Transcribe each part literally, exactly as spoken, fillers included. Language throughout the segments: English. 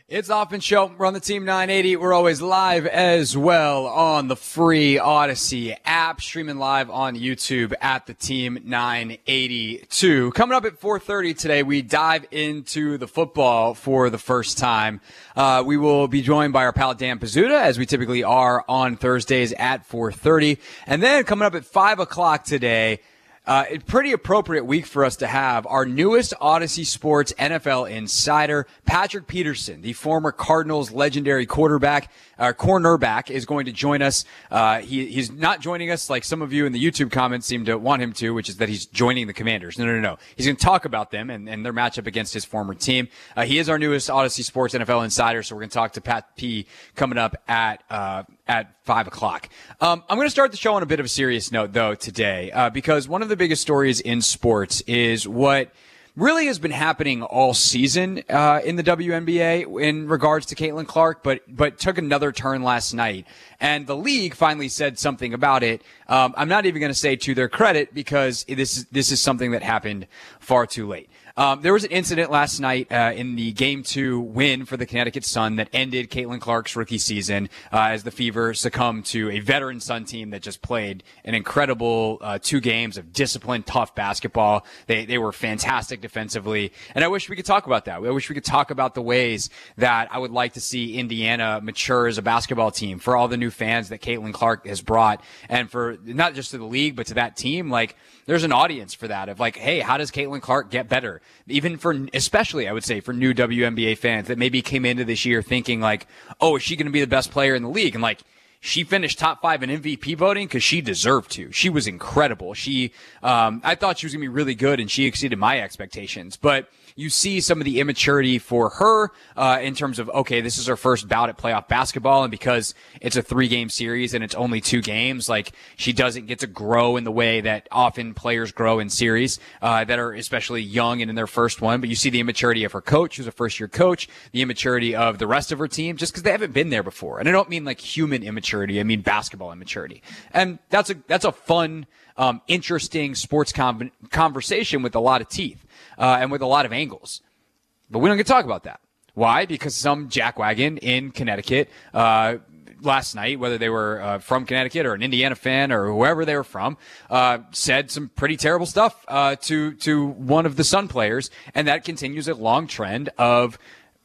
It's Hoffman Show. We're on the Team nine eighty. We're always live as well on the free Odyssey app, streaming live on YouTube at the Team nine eighty-two. Coming up at four thirty today, we dive into the football for the first time. Uh, we will be joined by our pal Dan Pizzuta, as we typically are on Thursdays at four thirty. And then coming up at five o'clock today, Uh, a pretty appropriate week for us to have our newest Odyssey Sports N F L insider, Patrick Peterson, the former Cardinals legendary quarterback, uh, cornerback, is going to join us. Uh, he, he's not joining us like some of you in the YouTube comments seem to want him to, which is that he's joining the Commanders. No, no, no, no. He's going to talk about them and, and their matchup against his former team. Uh, he is our newest Odyssey Sports N F L insider, so we're going to talk to Pat P coming up at, uh, at five o'clock. Um, I'm going to start the show on a bit of a serious note, though, today, uh, because one of the biggest stories in sports is what really has been happening all season uh, in the W N B A in regards to Caitlin Clark, but but took another turn last night. And the league finally said something about it. Um, I'm not even going to say to their credit, because this is, this is something that happened far too late. Um, there was an incident last night uh, in the Game two win for the Connecticut Sun that ended Caitlin Clark's rookie season uh, as the Fever succumbed to a veteran Sun team that just played an incredible uh, two games of disciplined, tough basketball. They they were fantastic defensively, and I wish we could talk about that. I wish we could talk about the ways that I would like to see Indiana mature as a basketball team, for all the new fans that Caitlin Clark has brought, and for not just to the league but to that team. Like, there's an audience for that, of like, hey, how does Caitlin Clark get better? Even for, especially I would say for new W N B A fans that maybe came into this year thinking like, oh, is she going to be the best player in the league? And like, she finished top five in M V P voting because she deserved to. She was incredible. She, um, I thought she was going to be really good, and she exceeded my expectations. But you see some of the immaturity for her uh, in terms of, okay, this is her first bout at playoff basketball, and because it's a three-game series and it's only two games, like, she doesn't get to grow in the way that often players grow in series uh, that are especially young and in their first one. But you see the immaturity of her coach, who's a first-year coach, the immaturity of the rest of her team, just because they haven't been there before. And I don't mean like human immaturity, I mean basketball immaturity. And that's a that's a fun, um, interesting sports con- conversation with a lot of teeth. Uh, and with a lot of angles. But we don't get to talk about that. Why? Because some jackwagon in Connecticut uh, last night, whether they were uh, from Connecticut or an Indiana fan or whoever they were from, uh, said some pretty terrible stuff uh, to, to one of the Sun players. And that continues a long trend of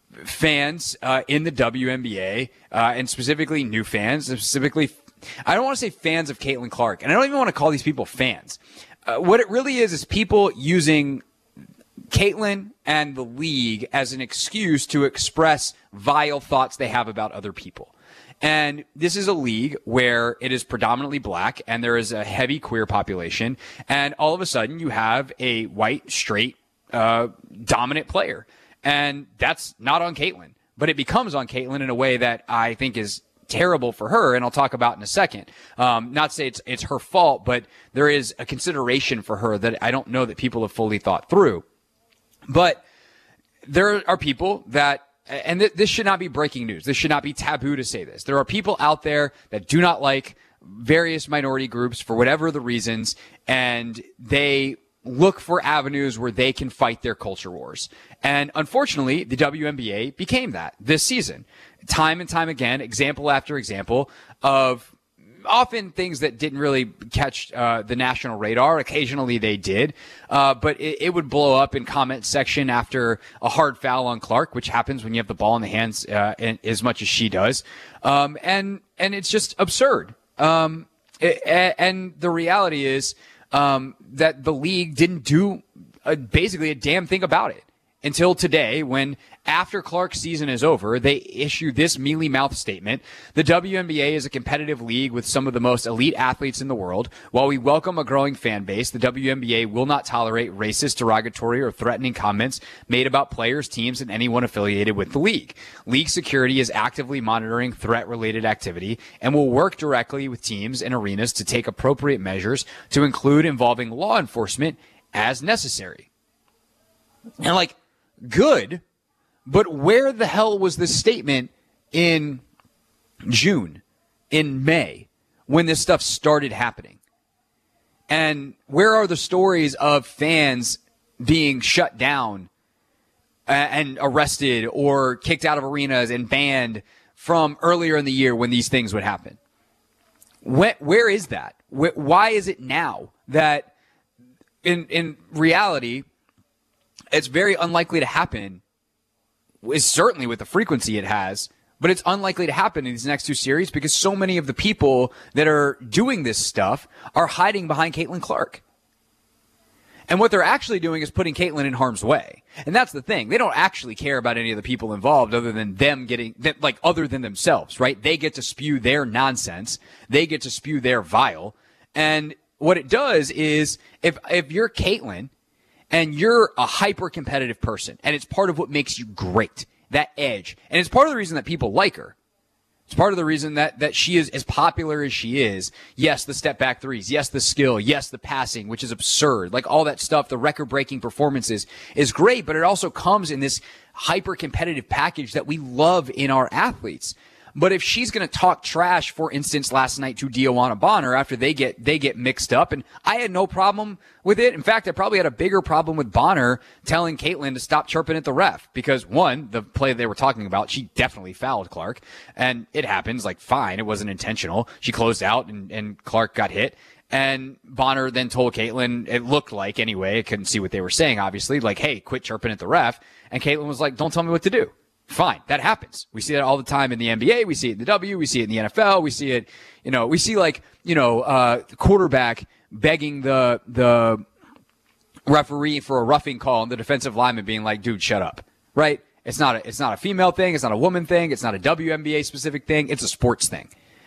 fans uh, in the W N B A, uh, and specifically new fans, specifically, I don't want to say fans of Caitlin Clark, and I don't even want to call these people fans. Uh, what it really is is people using Caitlin and the league as an excuse to express vile thoughts they have about other people. And this is a league where it is predominantly black and there is a heavy queer population. And all of a sudden you have a white, straight, uh, dominant player. And that's not on Caitlin, but it becomes on Caitlin in a way that I think is terrible for her, and I'll talk about in a second. Um, not to say it's, it's her fault, but there is a consideration for her that I don't know that people have fully thought through. But there are people that, and th- this should not be breaking news. This should not be taboo to say this. There are people out there that do not like various minority groups for whatever the reasons, and they look for avenues where they can fight their culture wars. And unfortunately, the W N B A became that this season. Time and time again, example after example of often things that didn't really catch uh, the national radar. Occasionally they did, uh, but it, it would blow up in comment section after a hard foul on Clark, which happens when you have the ball in the hands uh, in, as much as she does. Um, and and it's just absurd. Um, it, and the reality is um, that the league didn't do a, basically a damn thing about it until today, when after Clark's season is over, they issue this mealy-mouthed statement. The W N B A is a competitive league with some of the most elite athletes in the world. While we welcome a growing fan base, the W N B A will not tolerate racist, derogatory, or threatening comments made about players, teams, and anyone affiliated with the league. League security is actively monitoring threat-related activity and will work directly with teams and arenas to take appropriate measures to include involving law enforcement as necessary. And like, good, but where the hell was this statement in June, in May, when this stuff started happening? And where are the stories of fans being shut down and arrested or kicked out of arenas and banned from earlier in the year when these things would happen. When, where is that? Wh- why is it now that in in reality it's very unlikely to happen? Is certainly with the frequency it has, but it's unlikely to happen in these next two series because so many of the people that are doing this stuff are hiding behind Caitlin Clark. And what they're actually doing is putting Caitlin in harm's way. And that's the thing. They don't actually care about any of the people involved other than them getting, like, other than themselves, right? They get to spew their nonsense. They get to spew their vile. And what it does is if, if you're Caitlin and you're a hyper-competitive person, and it's part of what makes you great, that edge, and it's part of the reason that people like her. It's part of the reason that, that she is as popular as she is. Yes, the step back threes. Yes, the skill. Yes, the passing, which is absurd. Like all that stuff, the record-breaking performances is great, but it also comes in this hyper-competitive package that we love in our athletes. But if she's going to talk trash, for instance, last night to Deowana Bonner after they get they get mixed up, and I had no problem with it. In fact, I probably had a bigger problem with Bonner telling Caitlin to stop chirping at the ref because, one, the play they were talking about, she definitely fouled Clark, and it happens, like, fine, it wasn't intentional. She closed out, and, and Clark got hit. And Bonner then told Caitlin, it looked like anyway, I couldn't see what they were saying, obviously, like, hey, quit chirping at the ref. And Caitlin was like, don't tell me what to do. Fine, that happens. We see that all the time in the N B A. We see it in the W. We see it in the N F L. We see it, you know, we see like, you know, uh, the quarterback begging the the referee for a roughing call and the defensive lineman being like, dude, shut up, right? It's not a, it's not a female thing. It's not a woman thing. It's not a W N B A specific thing. It's a sports thing.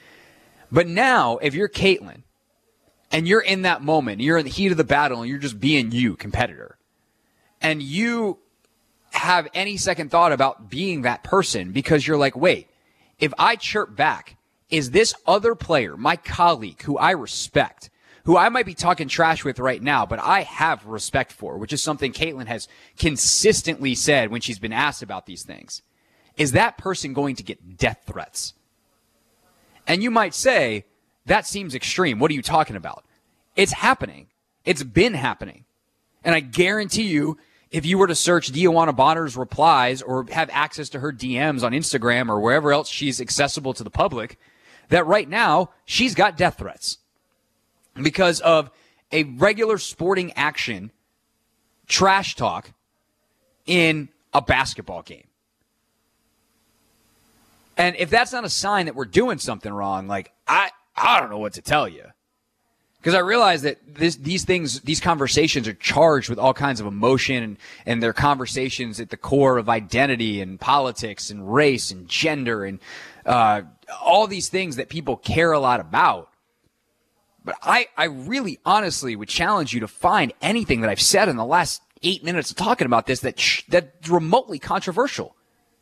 But now, if you're Caitlin and you're in that moment, you're in the heat of the battle and you're just being you, competitor, and you have any second thought about being that person because you're like, wait, if I chirp back, is this other player, my colleague who I respect, who I might be talking trash with right now, but I have respect for, which is something Caitlin has consistently said when she's been asked about these things, is that person going to get death threats? And you might say, that seems extreme. What are you talking about? It's happening. It's been happening. And I guarantee you, if you were to search Deowana Bonner's replies or have access to her D Ms on Instagram or wherever else she's accessible to the public, that right now she's got death threats because of a regular sporting action trash talk in a basketball game. And if that's not a sign that we're doing something wrong, like, I, I don't know what to tell you. Because I realize that this, these things, these conversations are charged with all kinds of emotion, and, and they're conversations at the core of identity and politics and race and gender and uh, all these things that people care a lot about. But I, I really honestly would challenge you to find anything that I've said in the last eight minutes of talking about this that sh- that's remotely controversial.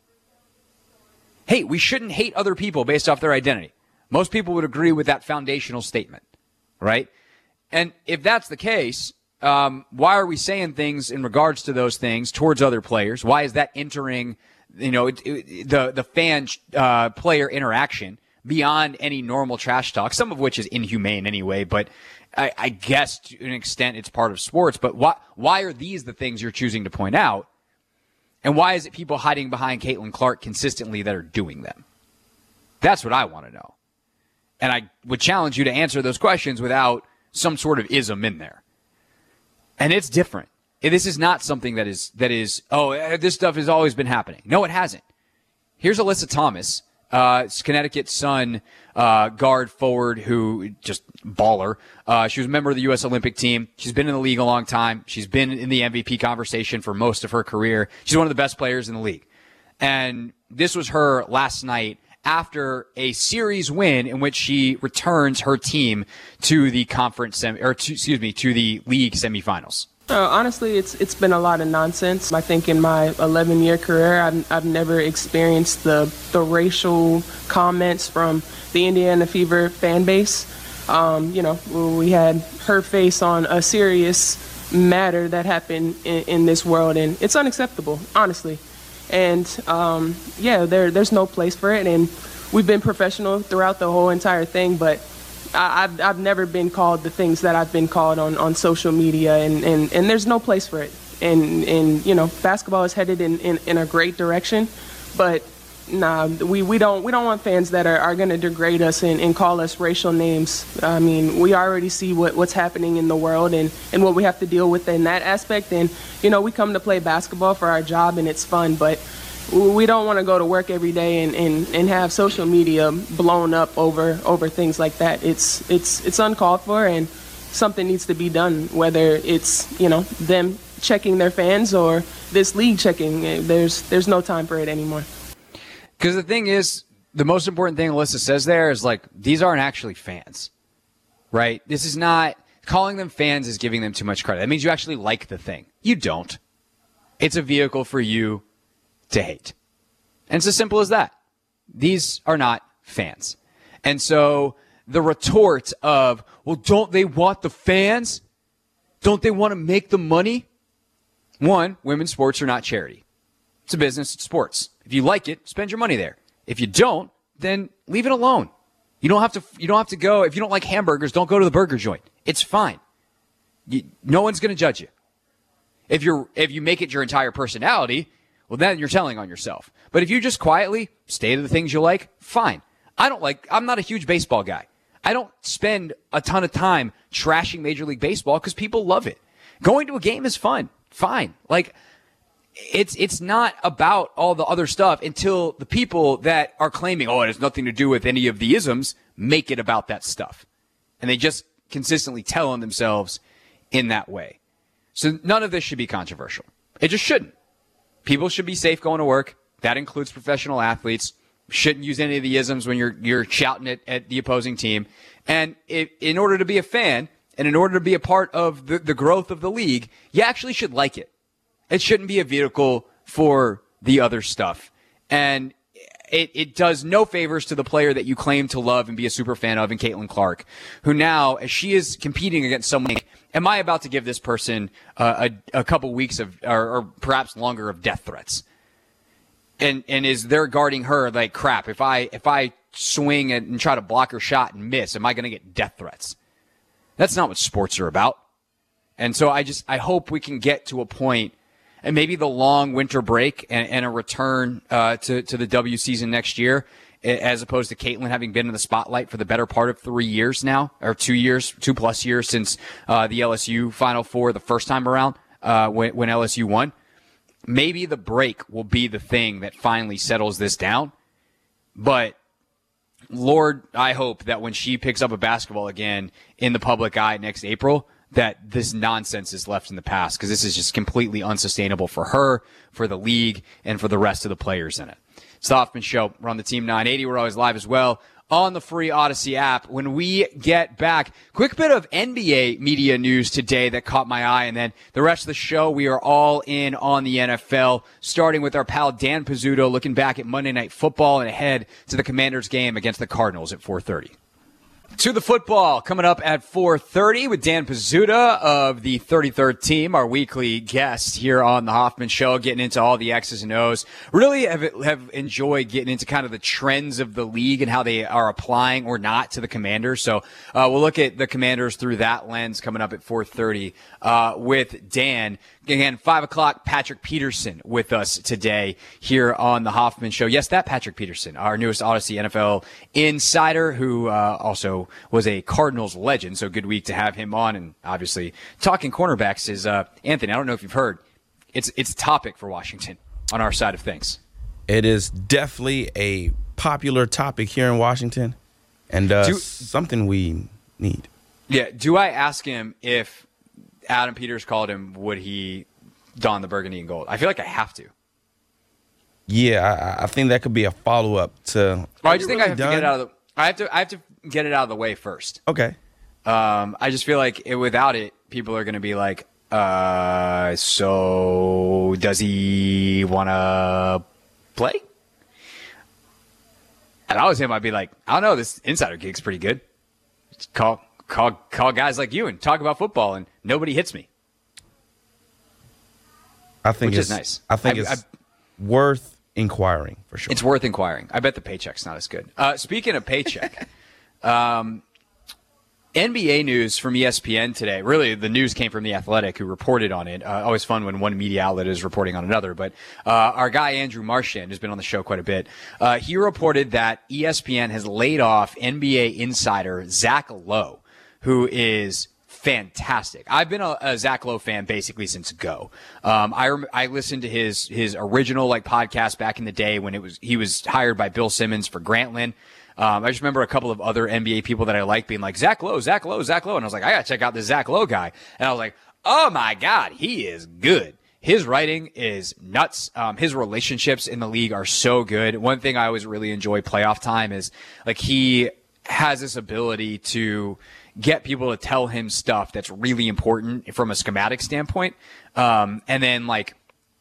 Hey, we shouldn't hate other people based off their identity. Most people would agree with that foundational statement. Right? And if that's the case, um, why are we saying things in regards to those things towards other players? Why is that entering, you know, it, it, the the fan uh, player interaction beyond any normal trash talk? Some of which is inhumane anyway, but I, I guess to an extent it's part of sports. But why why are these the things you're choosing to point out? And why is it people hiding behind Caitlin Clark consistently that are doing them? That's what I want to know. And I would challenge you to answer those questions without some sort of ism in there. And it's different. This is not something that is, that is, oh, this stuff has always been happening. No, it hasn't. Here's Alyssa Thomas, uh, Connecticut Sun uh, guard forward who just baller. Uh, she was a member of the U S Olympic team. She's been in the league a long time. She's been in the M V P conversation for most of her career. She's one of the best players in the league. And this was her last night after a series win in which she returns her team to the conference semi, or to, excuse me, to the league semifinals. Uh, honestly, it's it's been a lot of nonsense. I think in my eleven-year career, I've, I've never experienced the the racial comments from the Indiana Fever fan base. Um, you know, we had her face on a serious matter that happened in, in this world, and it's unacceptable, honestly. And, um, yeah, there, there's no place for it. And we've been professional throughout the whole entire thing. But I, I've, I've never been called the things that I've been called on, on social media. And, and, and there's no place for it. and and you know, basketball is headed in, in, in a great direction, but nah, we, we don't we don't want fans that are, are going to degrade us and, and call us racial names. I mean, we already see what, what's happening in the world and, and what we have to deal with in that aspect. And, you know, we come to play basketball for our job and it's fun, but we don't want to go to work every day and, and, and have social media blown up over over things like that. It's it's it's uncalled for, and something needs to be done, whether it's, you know, them checking their fans or this league checking. There's there's no time for it anymore. Because the thing is, the most important thing Alyssa says there is, like, these aren't actually fans, right? This is not, calling them fans is giving them too much credit. That means you actually like the thing. You don't. It's a vehicle for you to hate. And it's as simple as that. These are not fans. And so the retort of, well, don't they want the fans? Don't they want to make the money? One, women's sports are not charity. It's a business, it's sports. If you like it, spend your money there. If you don't, then leave it alone. You don't have to, you don't have to go, if you don't like hamburgers, don't go to the burger joint. It's fine. You, no one's going to judge you. If you're, if you make it your entire personality, well, then you're telling on yourself. But if you just quietly stay to the things you like, fine. I don't like, I'm not a huge baseball guy. I don't spend a ton of time trashing Major League Baseball because people love it. Going to a game is fun. Fine. Like, It's it's not about all the other stuff until the people that are claiming, oh, it has nothing to do with any of the isms, make it about that stuff. And they just consistently tell on themselves in that way. So none of this should be controversial. It just shouldn't. People should be safe going to work. That includes professional athletes. Shouldn't use any of the isms when you're you're shouting at, at the opposing team. And if, in order to be a fan and in order to be a part of the, the growth of the league, you actually should like it. It shouldn't be a vehicle for the other stuff. And it, it does no favors to the player that you claim to love and be a super fan of in Caitlin Clark, who now, as she is competing against someone, am I about to give this person uh, a, a couple weeks of, or, or perhaps longer, of death threats? And and is they're guarding her like, crap, if I if I swing and, and try to block her shot and miss, am I going to get death threats? That's not what sports are about. And so I just, I hope we can get to a point, and maybe the long winter break and, and a return uh, to, to the W season next year, as opposed to Caitlin having been in the spotlight for the better part of three years now, or two years, two plus years since uh, the L S U Final Four the first time around uh, when, when L S U won. Maybe the break will be the thing that finally settles this down. But Lord, I hope that when she picks up a basketball again in the public eye next April, that this nonsense is left in the past, because this is just completely unsustainable for her, for the league, and for the rest of the players in it. It's the Hoffman Show. We're on the Team nine eighty. We're always live as well on the free Odyssey app. When we get back, quick bit of N B A media news today that caught my eye, and then the rest of the show, we are all in on the N F L, starting with our pal Dan Pizzuto, looking back at Monday Night Football and ahead to the Commanders game against the Cardinals at four thirty. To the football, coming up at four thirty with Dan Pizzuta of the thirty-third Team, our weekly guest here on the Hoffman Show, getting into all the X's and O's. Really have have enjoyed getting into kind of the trends of the league and how they are applying or not to the Commanders. So uh, we'll look at the Commanders through that lens coming up at four thirty uh, with Dan. Again, five o'clock, Patrick Peterson with us today here on the Hoffman Show. Yes, that Patrick Peterson, our newest Odyssey N F L insider, who uh, also was a Cardinals legend. So good week to have him on. And obviously, talking cornerbacks is, uh, Anthony, I don't know if you've heard, it's it's a topic for Washington on our side of things. It is definitely a popular topic here in Washington, and uh, do, something we need. Yeah. Do I ask him if Adam Peters called him, would he don the burgundy and gold? I feel like I have to. Yeah, I, I think that could be a follow up to. Well, I just think really I have done? to get it out of the. I have to. I have to get it out of the way first. Okay. Um, I just feel like it, without it, people are going to be like, uh, so does he want to play? And I was him. I'd be like, I don't know. This insider gig's pretty good. Just call. Call call guys like you and talk about football, and nobody hits me. I think which it's is nice. I think I, it's I, worth inquiring for sure. It's worth inquiring. I bet the paycheck's not as good. Uh, speaking of paycheck, um, N B A news from E S P N today. Really, the news came from The Athletic, who reported on it. Uh, always fun when one media outlet is reporting on another. But uh, our guy, Andrew Marchand, who's been on the show quite a bit, uh, he reported that E S P N has laid off N B A insider Zach Lowe, who is fantastic. I've been a, a Zach Lowe fan basically since Go. Um, I rem- I listened to his his original like podcast back in the day when it was he was hired by Bill Simmons for Grantland. Um, I just remember a couple of other N B A people that I like being like, Zach Lowe, Zach Lowe, Zach Lowe. And I was like, I got to check out this Zach Lowe guy. And I was like, oh my God, he is good. His writing is nuts. Um, his relationships in the league are so good. One thing I always really enjoy playoff time is like he has this ability to get people to tell him stuff that's really important from a schematic standpoint. Um, and then like,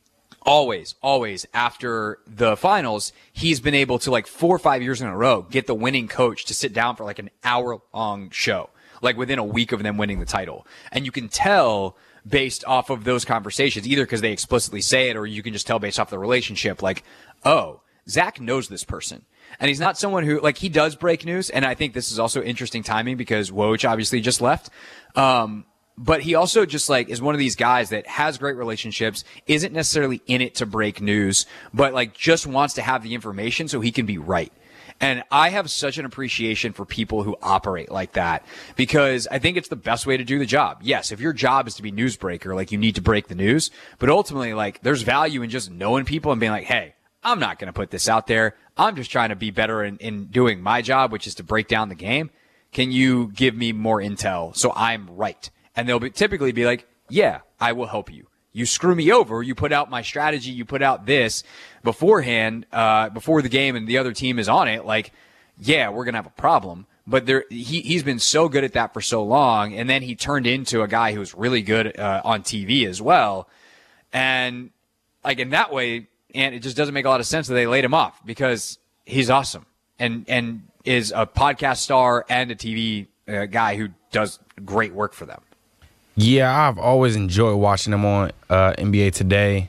Always, always after the finals, he's been able to like four or five years in a row get the winning coach to sit down for like an hour long show, like within a week of them winning the title. And you can tell based off of those conversations, either because they explicitly say it or you can just tell based off the relationship, like, oh, Zach knows this person. And he's not someone who, like, he does break news. And I think this is also interesting timing because Woj obviously just left. Um, But he also just like is one of these guys that has great relationships, isn't necessarily in it to break news, but like just wants to have the information so he can be right. And I have such an appreciation for people who operate like that because I think it's the best way to do the job. Yes, if your job is to be newsbreaker, like you need to break the news, but ultimately like there's value in just knowing people and being like, hey, I'm not going to put this out there. I'm just trying to be better in, in doing my job, which is to break down the game. Can you give me more intel so I'm right? And they'll be, typically be like, yeah, I will help you. You screw me over. You put out my strategy. You put out this beforehand, uh, before the game and the other team is on it. Like, yeah, we're going to have a problem. But there, he, he's been so good at that for so long. And then he turned into a guy who's really good uh, on T V as well. And like in that way, and it just doesn't make a lot of sense that they laid him off because he's awesome and, and is a podcast star and a T V uh, guy who does great work for them. Yeah, I've always enjoyed watching him on uh, N B A Today.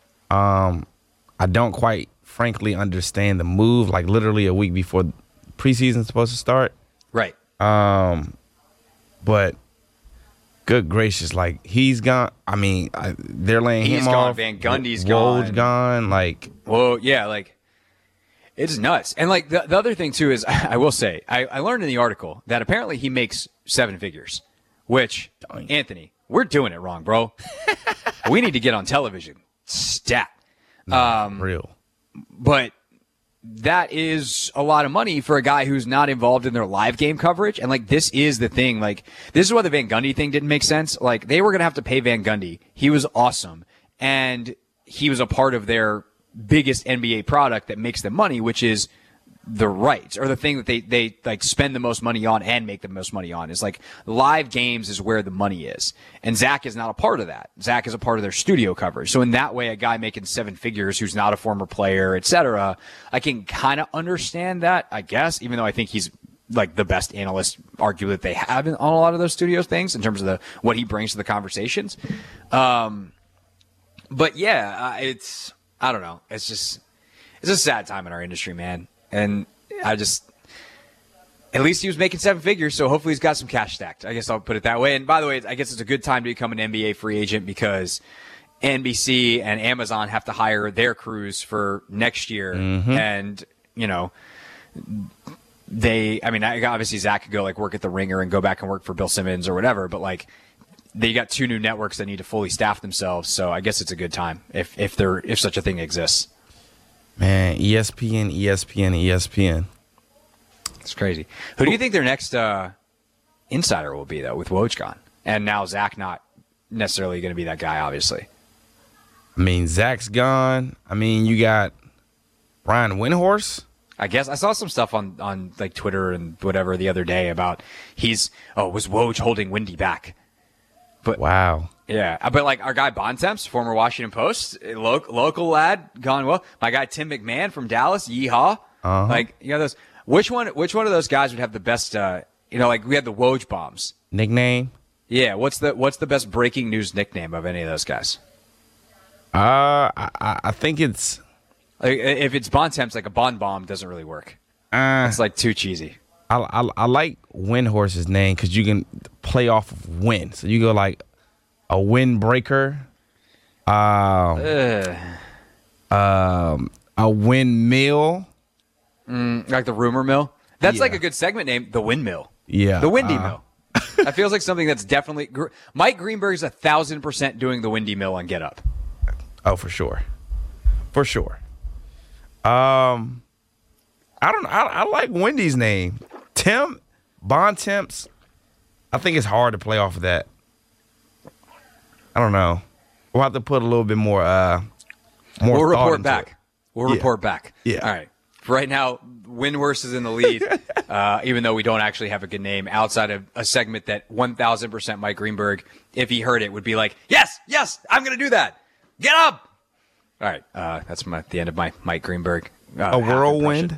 Um, I don't quite, frankly, understand the move. Like literally a week before preseason's supposed to start, right? Um, but good gracious, like he's gone. I mean, I, they're laying he's him gone, off. Van Gundy's Woj gone. gone. Like, well, yeah, like it's nuts. And like the, the other thing too is, I will say, I, I learned in the article that apparently he makes seven figures. Which, Dang. Anthony, we're doing it wrong, bro. We need to get on television. Stat. Um, real. But that is a lot of money for a guy who's not involved in their live game coverage. And, like, this is the thing. Like, this is why the Van Gundy thing didn't make sense. Like, they were going to have to pay Van Gundy. He was awesome. And he was a part of their biggest N B A product that makes them money, which is the rights, or the thing that they, they like spend the most money on and make the most money on is like live games is where the money is. And Zach is not a part of that. Zach is a part of their studio coverage. So in that way, a guy making seven figures who's not a former player, et cetera, I can kind of understand that, I guess, even though I think he's like the best analyst arguably that they have in, on a lot of those studio things in terms of the, what he brings to the conversations. Um, but yeah, uh, it's, I don't know. It's just, it's a sad time in our industry, man. And I just, at least he was making seven figures, so hopefully he's got some cash stacked. I guess I'll put it that way. And by the way, I guess it's a good time to become an N B A free agent because N B C and Amazon have to hire their crews for next year. Mm-hmm. And, you know, they, I mean, obviously Zach could go like work at the Ringer and go back and work for Bill Simmons or whatever, but like they got two new networks that need to fully staff themselves. So I guess it's a good time if, if there, if such a thing exists. Man, E S P N, E S P N, E S P N. It's crazy. Who do you think their next uh, insider will be, though, with Woj gone? And now Zach not necessarily going to be that guy, obviously. I mean, Zach's gone. I mean, you got Brian Windhorst. I guess I saw some stuff on, on like Twitter and whatever the other day about he's, oh, was Woj holding Windy back? But wow. Yeah, but like our guy Bontemps, former Washington Post, lo- local lad, gone well. My guy Tim McMahon from Dallas, yeehaw. Uh-huh. Like, you know, those. Which one? Which one of those guys would have the best? Uh, you know, like we had the Woj bombs nickname. Yeah, what's the what's the best breaking news nickname of any of those guys? Uh, I, I think it's like, if it's Bontemps, like a Bon Bomb doesn't really work. Uh, it's like too cheesy. I, I I like Windhorse's name because you can play off of wind. So you go like a windbreaker, um, um, a windmill. Mm, like the rumor mill. That's Yeah. like a good segment name, the windmill. Yeah. The windy uh, mill. That feels like something that's definitely Gr- Mike Greenberg's a thousand percent doing the windy mill on Get Up. Oh, for sure. For sure. Um, I don't I, I like Wendy's name. Tim, Bontemps. I think it's hard to play off of that. I don't know. We'll have to put a little bit more uh more We'll thought report into back. it. We'll Yeah. report back. Yeah. All right. Right now, Windhorse is in the lead, uh, even though we don't actually have a good name outside of a segment that one thousand percent Mike Greenberg, if he heard it, would be like, yes, yes, I'm going to do that. Get up. All right. Uh, that's my, the end of my Mike Greenberg. Uh, A half whirlwind.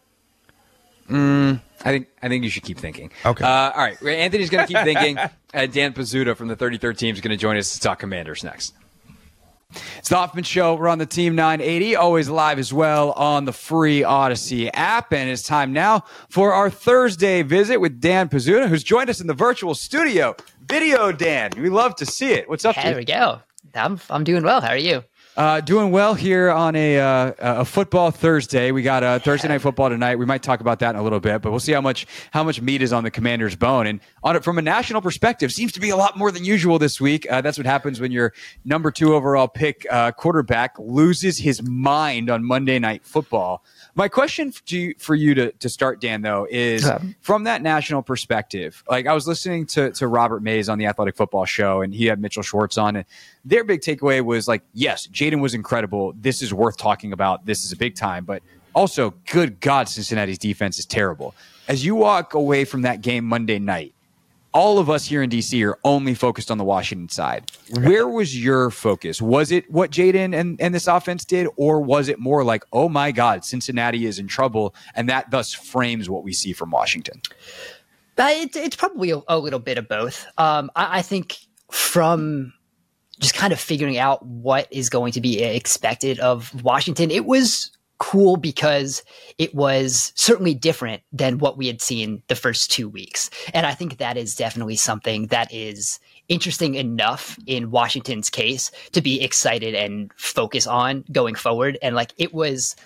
impression. I think I think you should keep thinking. Okay. Uh, all right. Anthony's going to keep thinking. Uh, Dan Pizzuta from the thirty-third team is going to join us to talk Commanders next. It's the Hoffman Show. We're on the Team nine eighty, always live as well on the free Odyssey app. And it's time now for our Thursday visit with Dan Pizzuta, who's joined us in the virtual studio. Video Dan. We love to see it. What's up, There dude? we go. I'm I'm doing well. How are you? Uh, doing well here on a uh, a football Thursday. We got a Thursday night football tonight. We might talk about that in a little bit, but we'll see how much how much meat is on the Commanders' bone. And on it from a national perspective, seems to be a lot more than usual this week. Uh, that's what happens when your number two overall pick uh, quarterback loses his mind on Monday Night Football. My question to you, for you to, to start, Dan, though, is Um, from that national perspective. Like I was listening to, to Robert Mays on the Athletic Football Show, and he had Mitchell Schwartz on, and their big takeaway was like, yes, Jaden was incredible. This is worth talking about. This is a big time, but also, good God, Cincinnati's defense is terrible. As you walk away from that game Monday night, all of us here in D C are only focused on the Washington side. Where was your focus? Was it what Jaden and, and this offense did, or was it more like, oh my God, Cincinnati is in trouble, and that thus frames what we see from Washington? Uh, it, it's probably a, a little bit of both. Um, I, I think from just kind of figuring out what is going to be expected of Washington, it was cool because it was certainly different than what we had seen the first two weeks. And I think that is definitely something that is interesting enough in Washington's case to be excited and focus on going forward. And like it was,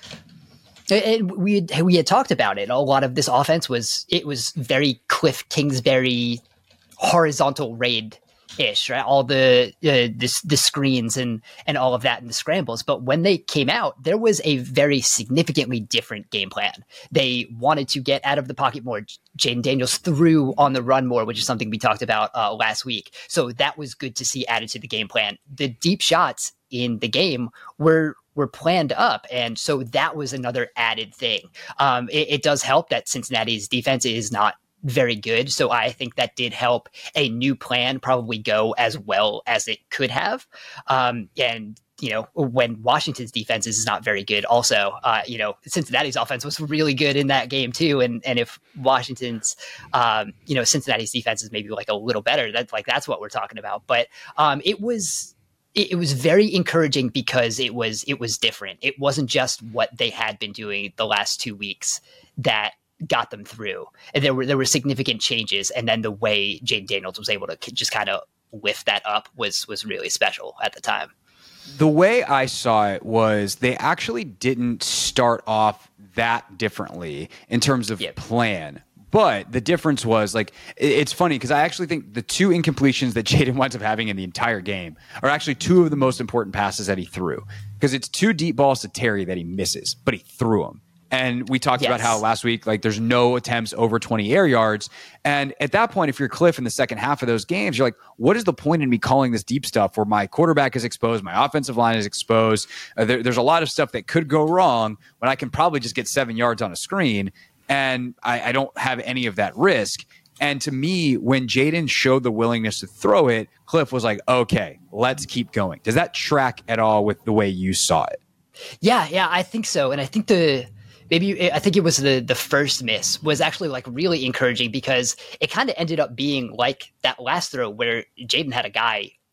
and we had, we had talked about it. A lot of this offense was, it was very Cliff Kingsbury horizontal raid ish, right? All the uh, the the screens and and all of that and the scrambles. But when they came out, there was a very significantly different game plan. They wanted to get out of the pocket more. Jaden Daniels threw on the run more, which is something we talked about uh, last week. So that was good to see added to the game plan. The deep shots in the game were were planned up, and so that was another added thing. Um, it, it does help that Cincinnati's defense is not very good. So I think that did help a new plan probably go as well as it could have. Um, and, you know, when Washington's defense is not very good also, uh, you know, Cincinnati's offense was really good in that game too. And and if Washington's, um, you know, Cincinnati's defense is maybe like a little better, that's like, that's what we're talking about. But um, it was, it, it was very encouraging because it was, it was different. It wasn't just what they had been doing the last two weeks that got them through. And there were there were significant changes, and then the way Jaden Daniels was able to just kind of lift that up was was really special at the time. The way I saw it was they actually didn't start off that differently in terms of Yep. plan. But the difference was, like, it- it's funny because I actually think the two incompletions that Jaden winds up having in the entire game are actually two of the most important passes that he threw. Because it's two deep balls to Terry that he misses, but he threw them. And we talked about Yes. how last week, like, there's no attempts over twenty air yards. And at that point, if you're Cliff in the second half of those games, you're like, what is the point in me calling this deep stuff where my quarterback is exposed, my offensive line is exposed? Uh, there, there's a lot of stuff that could go wrong when I can probably just get seven yards on a screen. And I, I don't have any of that risk. And to me, when Jaden showed the willingness to throw it, Cliff was like, okay, let's keep going. Does that track at all with the way you saw it? Yeah, yeah, I think so. And I think the maybe I think it was the the first miss was actually like really encouraging because it kind of ended up being like that last throw where Jaden had a guy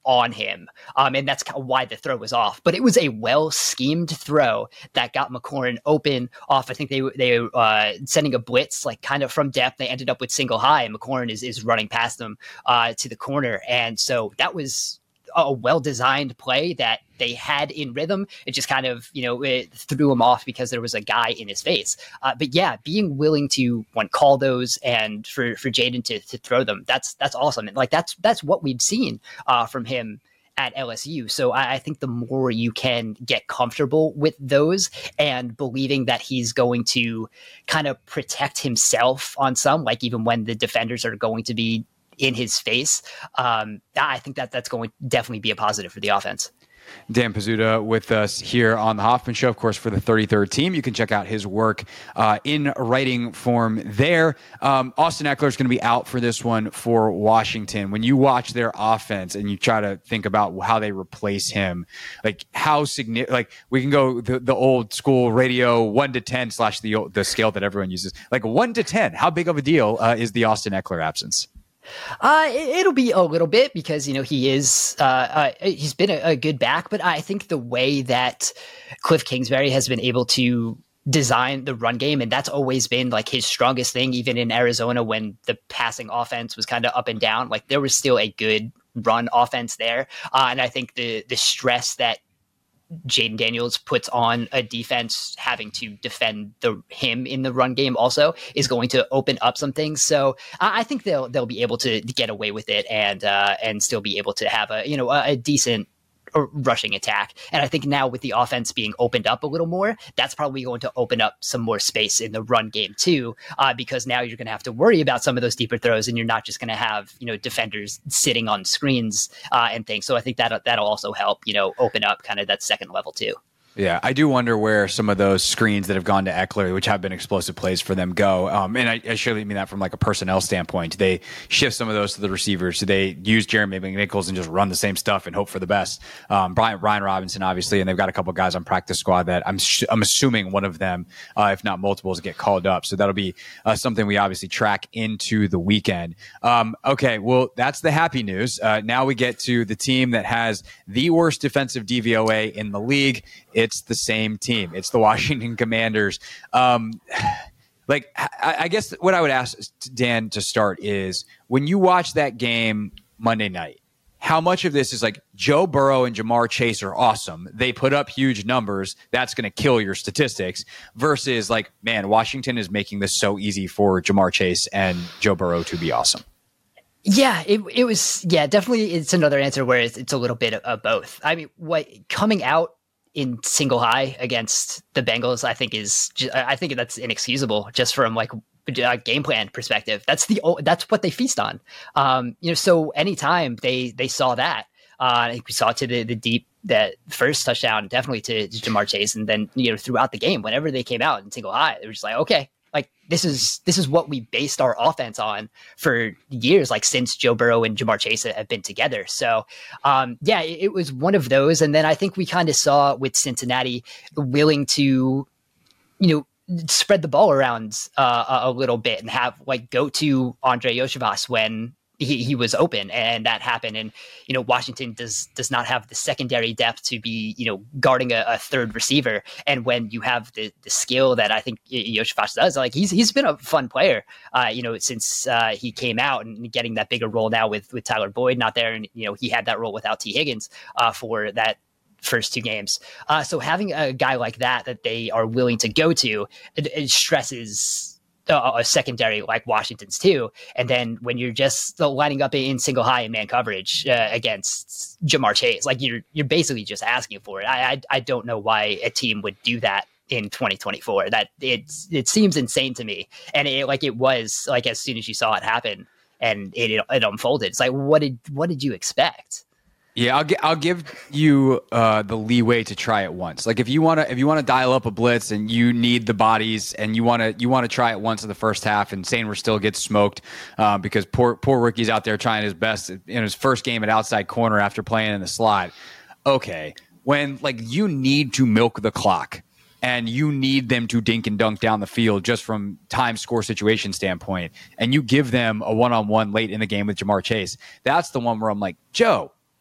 on him. Um, and that's kind of why the throw was off. But it was a well-schemed throw that got McLaurin open off. I think they they were uh, sending a blitz, like kind of from depth. They ended up with single high, and McLaurin is, is running past them uh, to the corner. And so that was a well-designed play that they had in rhythm. It just kind of, you know, it threw him off because there was a guy in his face. Uh, but yeah, being willing to one call those and for, for Jayden to, to throw them, that's, that's awesome. And like, that's, that's what we've seen uh, from him at L S U. So I, I think the more you can get comfortable with those and believing that he's going to kind of protect himself on some, like even when the defenders are going to be in his face, um, I think that that's going to definitely be a positive for the offense. Dan Pizzuta with us here on the Hoffman Show, of course, for the thirty-third team. You can check out his work uh, in writing form there. Um, Austin Ekeler is going to be out for this one for Washington. When you watch their offense and you try to think about how they replace him, like how significant, like we can go the, the old school radio one to ten slash the the scale that everyone uses, like one to ten. How big of a deal uh, is the Austin Ekeler absence? Uh, it, it'll be a little bit because, you know, he is, uh, uh, he's been a, a good back, but I think the way that Cliff Kingsbury has been able to design the run game, and that's always been like his strongest thing, even in Arizona when the passing offense was kind of up and down, like there was still a good run offense there. Uh, and I think the, the stress that Jayden Daniels puts on a defense having to defend the him in the run game also is going to open up some things. So I, I think they'll they'll be able to get away with it and uh, and still be able to have a you know a, a decent rushing attack. And I think now with the offense being opened up a little more, that's probably going to open up some more space in the run game too, uh, because now you're going to have to worry about some of those deeper throws, and you're not just going to have, you know, defenders sitting on screens uh, and things. So I think that that'll also help, you know, open up kind of that second level too. Yeah, I do wonder where some of those screens that have gone to Ekeler, which have been explosive plays for them, go. Um, and I, I surely mean that from like a personnel standpoint. Do they shift some of those to the receivers? Do they use Jeremy McNichols and just run the same stuff and hope for the best? Um, Brian, Brian Robinson, obviously, and they've got a couple guys on practice squad that I'm sh- I'm assuming one of them, uh, if not multiples, get called up. So that'll be uh, something we obviously track into the weekend. Um, okay, well, that's the happy news. Uh, now we get to the team that has the worst defensive D V O A in the league. It's the same team. It's the Washington Commanders. Um, like, I, I guess what I would ask Dan to start is, when you watch that game Monday night, how much of this is like Joe Burrow and Jamar Chase are awesome, they put up huge numbers, that's going to kill your statistics, versus like, man, Washington is making this so easy for Jamar Chase and Joe Burrow to be awesome? Yeah, it it was, yeah, definitely. It's another answer where it's, it's a little bit of, of both. I mean, what coming out in single high against the Bengals, I think is, I think that's inexcusable just from like a game plan perspective. That's the, that's what they feast on. Um, you know, so anytime they, they saw that, uh, I think we saw it to the, the deep, that first touchdown, definitely to, to Jamar Chase. And then, you know, throughout the game, whenever they came out in single high, they were just like, okay, like this is, this is what we based our offense on for years, like since Joe Burrow and Jamar Chase have been together. So um, yeah, it, it was one of those. And then I think we kind of saw with Cincinnati willing to, you know, spread the ball around uh, a, a little bit and have like go to Andre Iosivas when he, he was open, and that happened. And, you know, Washington does, does not have the secondary depth to be, you know, guarding a, a third receiver. And when you have the, the skill that I think Iosivas does, like he's, he's been a fun player, uh, you know, since uh, he came out, and getting that bigger role now with, with Tyler Boyd not there. And, you know, he had that role without T Higgins uh, for that first two games. Uh, so having a guy like that, that they are willing to go to, it, it stresses a, a secondary like Washington's too. And then when you're just lining up in single high and man coverage uh, against Jamar Chase, like you're, you're basically just asking for it. I, I, I don't know why a team would do that in twenty twenty-four. That it, it seems insane to me. And it, like it was like, as soon as you saw it happen and it, it, it unfolded, it's like, what did, what did you expect? Yeah, I'll, gi- I'll give you uh, the leeway to try it once. Like if you want to, if you want to dial up a blitz and you need the bodies and you want to, you want to try it once in the first half, and Sainwer still gets smoked uh, because poor, poor rookie's out there trying his best in his first game at outside corner after playing in the slot. Okay, when like you need to milk the clock and you need them to dink and dunk down the field just from time score situation standpoint, and you give them a one-on-one late in the game with Jamar Chase, that's the one where I'm like, Joe,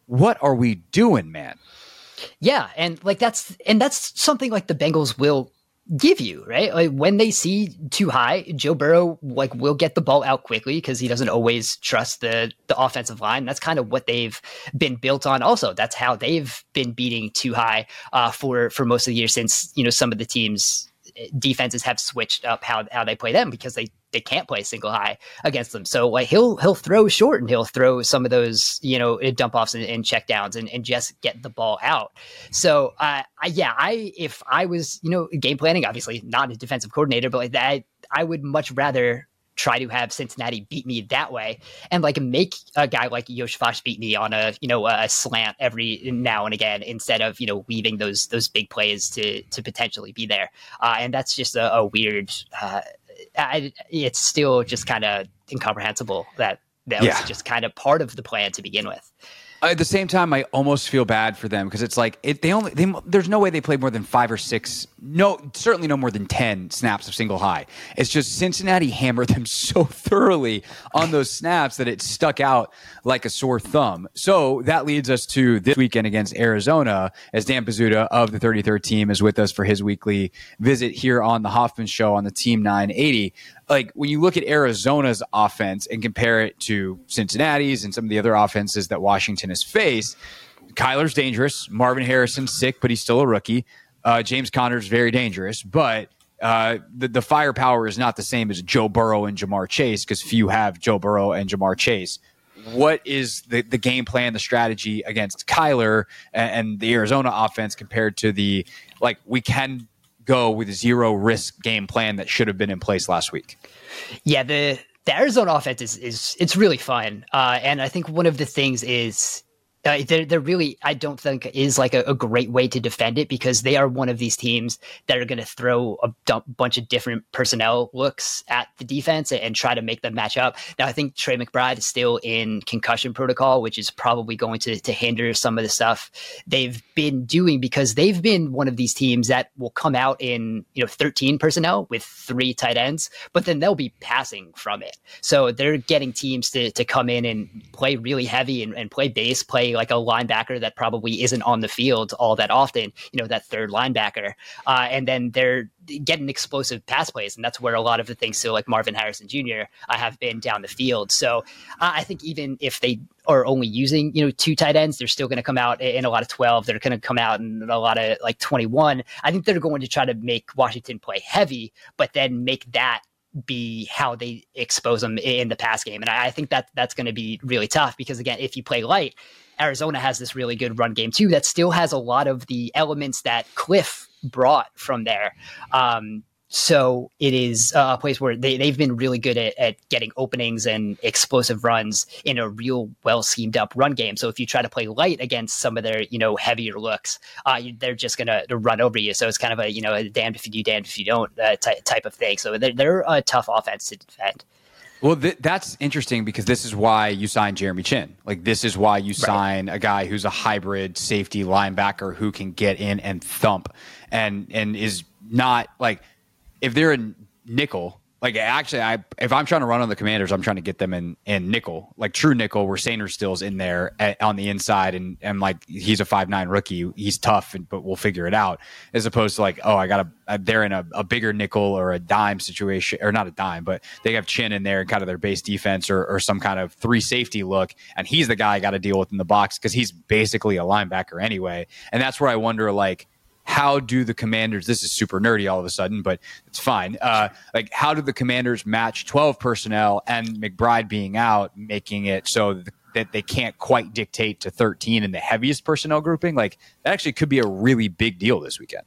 what are we doing, man? Yeah, and like that's and that's something like the Bengals will give you, right? Like when they see too high, Joe Burrow like will get the ball out quickly because he doesn't always trust the the offensive line. That's kind of what they've been built on. Also, that's how they've been beating too high uh, for for most of the year since you know some of the teams defenses have switched up how how they play them because they they can't play single high against them. So like he'll he'll throw short and he'll throw some of those you know dump offs and, and check downs and, and just get the ball out. So uh, I, yeah, I if I was you know game planning, obviously not a defensive coordinator, but like that, I would much rather try to have Cincinnati beat me that way and like make a guy like Yosh Fosh beat me on a, you know, a slant every now and again, instead of, you know, leaving those, those big plays to, to potentially be there. Uh, and that's just a, a weird, uh, I, it's still just kind of incomprehensible that that yeah. was just kind of part of the plan to begin with. At the same time, I almost feel bad for them because it's like it, they only they, there's no way they played more than five or six, no, certainly no more than ten snaps of single high. It's just Cincinnati hammered them so thoroughly on those snaps that it stuck out like a sore thumb. So that leads us to this weekend against Arizona, as Dan Pizzuta of the thirty-third team is with us for his weekly visit here on the Hoffman Show on the Team nine eighty. Like when you look at Arizona's offense and compare it to Cincinnati's and some of the other offenses that Washington has faced, Kyler's dangerous. Marvin Harrison's sick, but he's still a rookie. Uh, James Conner's very dangerous, but uh, the, the firepower is not the same as Joe Burrow and Jamar Chase because few have Joe Burrow and Jamar Chase. What is the, the game plan, the strategy against Kyler and, and the Arizona offense compared to the, like, we can go with a zero risk game plan that should have been in place last week? Yeah, the the Arizona offense is is it's really fun, uh, and I think one of the things is uh, they're they're really I don't think is like a, a great way to defend it because they are one of these teams that are going to throw a dump, bunch of different personnel looks at the defense and, and try to make them match up. Now I think Trey McBride is still in concussion protocol, which is probably going to to hinder some of the stuff they've been doing because they've been one of these teams that will come out in you know thirteen personnel with three tight ends, but then they'll be passing from it. So they're getting teams to to come in and play really heavy and, and play base, play like a linebacker that probably isn't on the field all that often, you know, that third linebacker. Uh, and then they're getting explosive pass plays. And that's where a lot of the things, so like Marvin Harrison Junior, I have been down the field. So uh, I think even if they are only using, you know, two tight ends, they're still going to come out in a lot of twelve. They're going to come out in a lot of like twenty-one. I think they're going to try to make Washington play heavy, but then make that be how they expose them in the pass game. And I think that that's going to be really tough because, again, if you play light, Arizona has this really good run game too that still has a lot of the elements that Cliff brought from there. Um, so it is a place where they, they've been really good at, at getting openings and explosive runs in a real well schemed up run game. So if you try to play light against some of their, you know, heavier looks, uh, they're just going to run over you. So it's kind of a, you know, a damned if you do, damned if you don't uh, ty- type of thing. So they're, they're a tough offense to defend. Well, th- that's interesting because this is why you sign Jeremy Chin. Like, this is why you sign right. a guy who's a hybrid safety linebacker who can get in and thump and and is not like, if they're a nickel, like actually, I if I'm trying to run on the Commanders, I'm trying to get them in, in nickel, like true nickel, where Sainer Still's in there at, on the inside, and and like he's a five nine rookie, he's tough, and, but we'll figure it out. As opposed to like, oh, I got a they're in a, a bigger nickel or a dime situation, or not a dime, but they have Chin in there and kind of their base defense or or some kind of three safety look, and he's the guy I got to deal with in the box because he's basically a linebacker anyway, and that's where I wonder like, how do the Commanders, this is super nerdy all of a sudden, but it's fine. Uh, like, how do the Commanders match twelve personnel and McBride being out, making it so th- that they can't quite dictate to thirteen in the heaviest personnel grouping? Like, that actually could be a really big deal this weekend.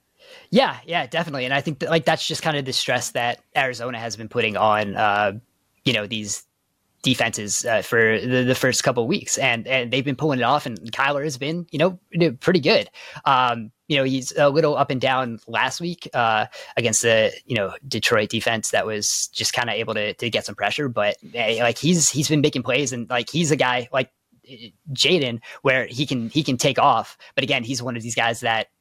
Yeah, yeah, definitely. And I think that, like, that's just kind of the stress that Arizona has been putting on, uh, you know, these defenses uh, for the, the first couple of weeks. And, and they've been pulling it off, and Kyler has been, you know, pretty good. Um, You know, he's a little up and down last week uh, against the, you know, Detroit defense that was just kind of able to to get some pressure. But uh, like he's he's been making plays, and like he's a guy like Jaden where he can he can take off. But again, he's one of these guys that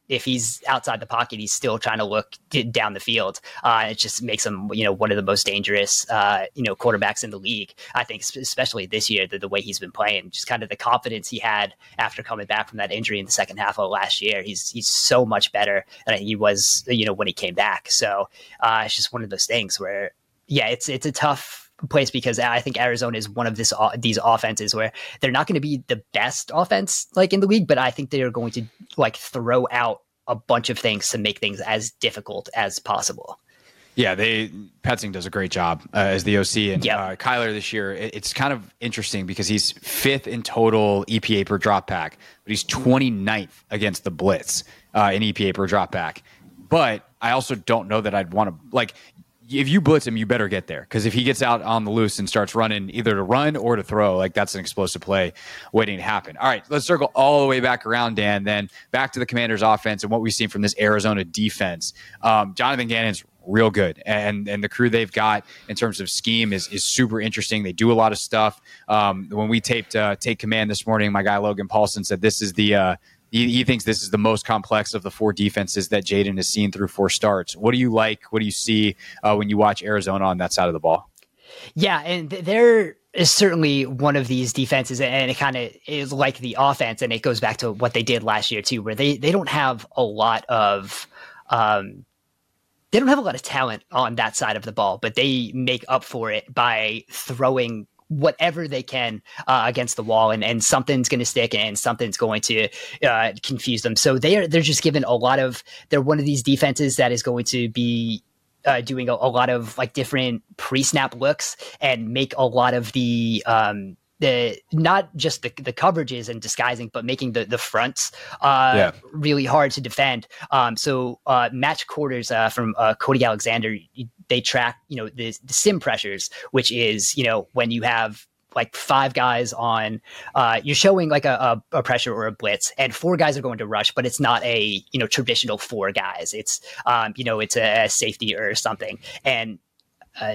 if he's outside the pocket, he's still trying to look d- down the field. Uh, it just makes him, you know, one of the most dangerous, uh, you know, quarterbacks in the league. I think, especially this year, the, the way he's been playing, just kind of the confidence he had after coming back from that injury in the second half of last year. He's he's so much better than he was, you know, when he came back. So uh, it's just one of those things where, yeah, it's it's a tough place because I think Arizona is one of this these offenses where they're not going to be the best offense like in the league, but I think they are going to like throw out a bunch of things to make things as difficult as possible. Yeah, they Petzing does a great job uh, as the O C, and yep. uh, Kyler this year. It, it's kind of interesting because he's fifth in total E P A per drop back, but he's twenty-ninth against the blitz uh, in E P A per drop back. But I also don't know that I'd want to like. If you blitz him, you better get there because if he gets out on the loose and starts running either to run or to throw, like that's an explosive play waiting to happen. All right, let's circle all the way back around, Dan, then back to the Commanders offense and what we've seen from this Arizona defense. Um, Jonathan Gannon's real good, and and the crew they've got in terms of scheme is is super interesting. They do a lot of stuff. Um, when we taped uh, Take Command this morning, my guy Logan Paulson said this is the uh, He, he thinks this is the most complex of the four defenses that Jayden has seen through four starts. What do you like? What do you see uh, when you watch Arizona on that side of the ball? Yeah, and there is certainly one of these defenses, and it kind of is like the offense, and it goes back to what they did last year too, where they, they don't have a lot of um, they don't have a lot of talent on that side of the ball, but they make up for it by throwing whatever they can uh, against the wall, and, and something's going to stick and something's going to uh, confuse them. So they are, they're just given a lot of, they're one of these defenses that is going to be uh, doing a, a lot of like different pre-snap looks and make a lot of the, um, the not just the the coverages and disguising, but making the the fronts uh, yeah. really hard to defend. Um, so uh, match quarters uh, from uh, Cody Alexander, they track you know the, the sim pressures, which is you know when you have like five guys on, uh, you're showing like a, a, a pressure or a blitz, and four guys are going to rush, but it's not a you know traditional four guys. It's um, you know it's a, a safety or something, and uh,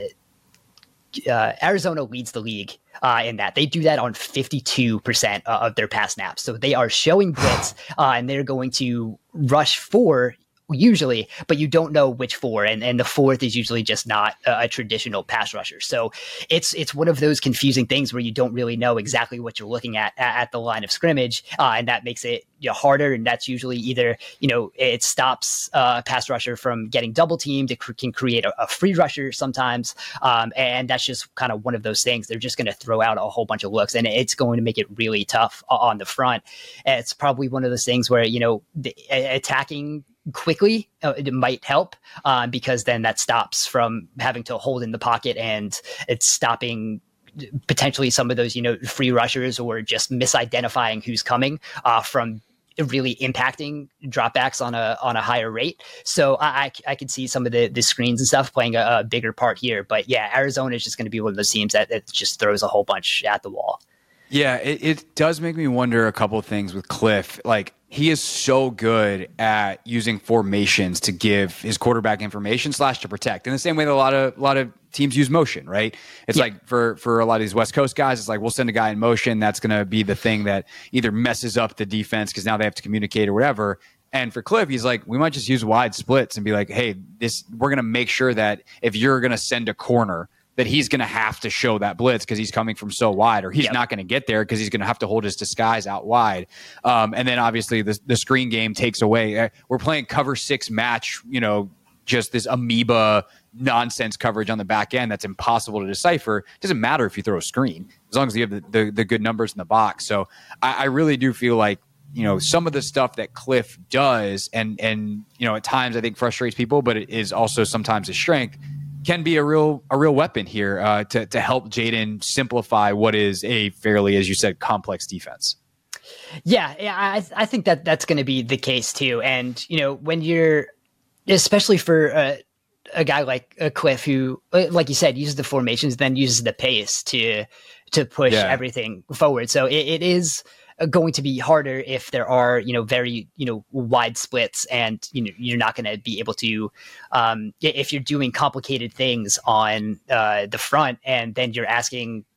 uh, Arizona leads the league. Uh, in that they do that on fifty-two percent of their pass snaps. So they are showing blitz uh, and they're going to rush four usually, but you don't know which four. And, and the fourth is usually just not a, a traditional pass rusher. So it's, it's one of those confusing things where you don't really know exactly what you're looking at at, at the line of scrimmage. Uh, and that makes it you know, harder. And that's usually either, you know, it stops uh, a pass rusher from getting double teamed. It cr- can create a, a free rusher sometimes. Um, and that's just kind of one of those things. They're just going to throw out a whole bunch of looks, and it's going to make it really tough on the front. And it's probably one of those things where, you know, the, attacking quickly uh, it might help uh, because then that stops from having to hold in the pocket, and it's stopping potentially some of those, you know, free rushers or just misidentifying who's coming uh, from really impacting dropbacks on a on a higher rate. So I, I, I could see some of the, the screens and stuff playing a, a bigger part here. But yeah, Arizona is just going to be one of those teams that, that just throws a whole bunch at the wall. Yeah, it, it does make me wonder a couple of things with Cliff. Like, he is so good at using formations to give his quarterback information slash to protect in the same way that a lot of a lot of teams use motion, right? It's yeah. like for, for a lot of these West Coast guys, it's like, we'll send a guy in motion. That's going to be the thing that either messes up the defense because now they have to communicate or whatever. And for Cliff, he's like, we might just use wide splits and be like, hey, this we're going to make sure that if you're going to send a corner, that he's going to have to show that blitz because he's coming from so wide, or he's yep. not going to get there because he's going to have to hold his disguise out wide. Um, and then obviously the, the screen game takes away. We're playing cover six match, you know, just this amoeba nonsense coverage on the back end that's impossible to decipher. It doesn't matter if you throw a screen as long as you have the, the, the good numbers in the box. So I, I really do feel like, you know, some of the stuff that Cliff does and, and, you know, at times I think frustrates people, but it is also sometimes his strength, can be a real a real weapon here uh, to to help Jayden simplify what is a fairly, as you said, complex defense. Yeah, yeah, I I think that that's going to be the case too. And you know, when you're, especially for a, a guy like a Cliff, who, like you said, uses the formations, then uses the pace to to push yeah. everything forward. So it, it is going to be harder if there are, you know, very, you know, wide splits, and, you know, you're not going to be able to, um, if you're doing complicated things on uh, the front, and then you're asking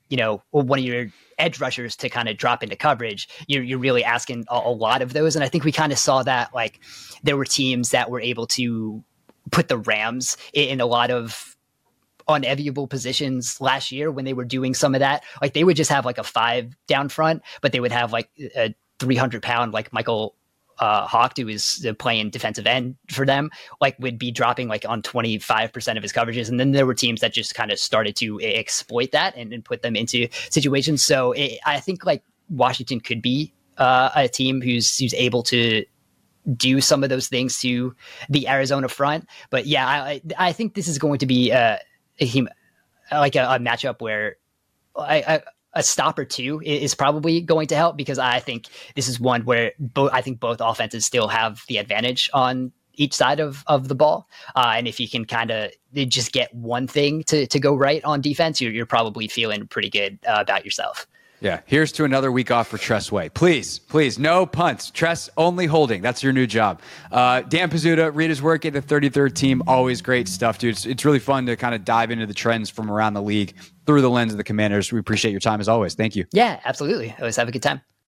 you know, one of your edge rushers to kind of drop into coverage, you're, you're really asking a, a lot of those. And I think we kind of saw that, like, there were teams that were able to put the Rams in, in a lot of unenviable positions last year when they were doing some of that. Like, they would just have like a five down front, but they would have like a three hundred pound, like Michael uh, Hawk, who is playing defensive end for them, like would be dropping like on twenty-five percent of his coverages. And then there were teams that just kind of started to exploit that and, and put them into situations. So it, I think like Washington could be uh, a team who's, who's able to do some of those things to the Arizona front. But yeah, I, I think this is going to be a, a team, like a, a matchup where I, I a stop or two is probably going to help, because I think this is one where both, I think both offenses still have the advantage on each side of, of the ball. Uh, and if you can kind of just get one thing to, to go right on defense, you're, you're probably feeling pretty good uh, about yourself. Yeah, here's to another week off for Tress Way. Please, please, no punts. Tress only holding. That's your new job. Uh, Dan Pizzuta, read his work at the thirty-third team. Always great stuff, dude. It's, it's really fun to kind of dive into the trends from around the league through the lens of the Commanders. We appreciate your time as always. Thank you. Yeah, absolutely. Always have a good time.